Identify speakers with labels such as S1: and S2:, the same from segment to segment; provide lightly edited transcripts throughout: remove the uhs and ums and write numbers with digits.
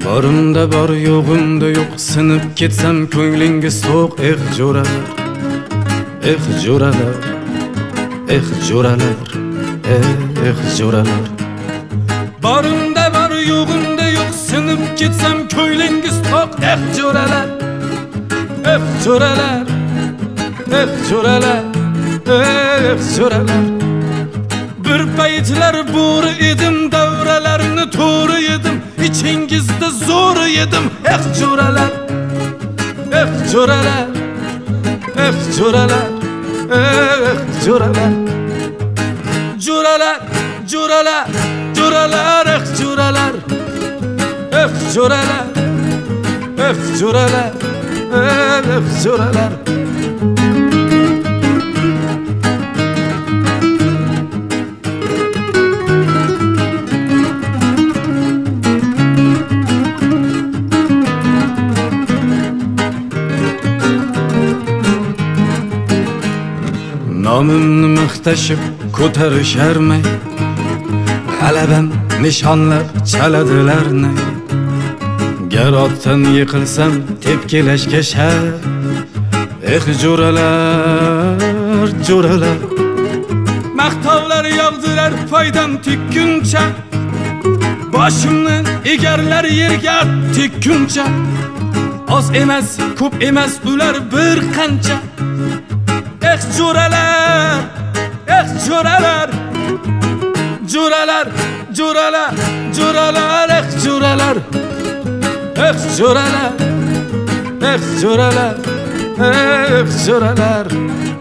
S1: Borumda bor, yo'g'imda yo'q, sinib ketsam ko'nglingiz so'q. Jo'ralar, jo'ralar, jo'ralar, jo'ralar. Borumda bor, yo'g'imda yo'q, sinib ketsam ko'nglingiz so'q. Jo'ralar, jo'ralar, jo'ralar, jo'ralar. Bir paytlar bo'ri edim, davralarni to'g'ri yedim, ichingizda zo'r yedim. Jo'ralar, jo'ralar, jo'ralar, jo'ralar. Jo'ralar, jo'ralar, jo'ralar, jo'ralar, jo'ralar, jo'ralar, jo'ralar. Nomimni maqtashib ko'tarisharmay, g'alabam nishonlab chaladilarni. Gar otdan yiqilsam tepkilashga shart. Jo'ralar, jo'ralar. Maqtovlar yog'dilar foydam tekkuncha, boshimni egarlar yerga tekkuncha. Oz emas, ko'p emas ular bir qancha. Jo'ralar, jo'ralar, jo'ralar, jo'ralar, jo'ralar, jo'ralar, jo'ralar, jo'ralar, jo'ralar.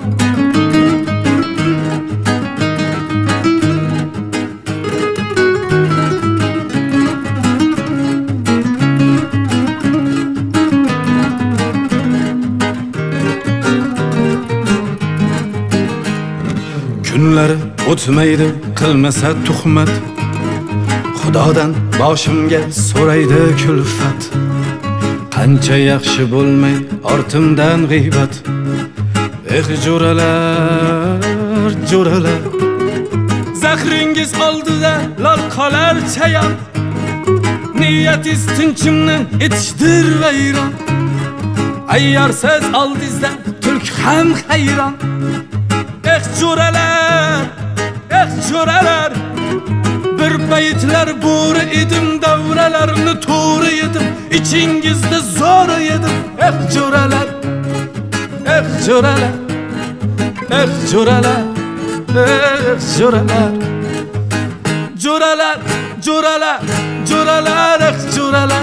S1: Kunlari o'tmaydi qilmasa tuhmat, Xudodan boshimga so'raydi kulfat. Qancha yaxshi bo'lmay ortimdan g'iybat. Jo'ralar, jo'ralar. Zahringiz oldida lol qolar chayon, niyatingiz tinchimni etishdir vayron. Ayyorsiz oldingizda tulk ham hayron. Jo'ralar, jo'ralar. Bir paytlar bo'ri edim, davralarni to'g'ri yedim, ichingizda zo'r yedim. Jo'ralar, jo'ralar, jo'ralar, jo'ralar. Jo'ralar, jo'ralar, jo'ralar, jo'ralar,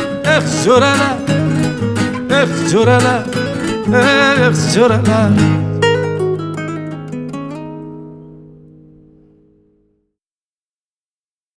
S1: jo'ralar, jo'ralar, jo'ralar.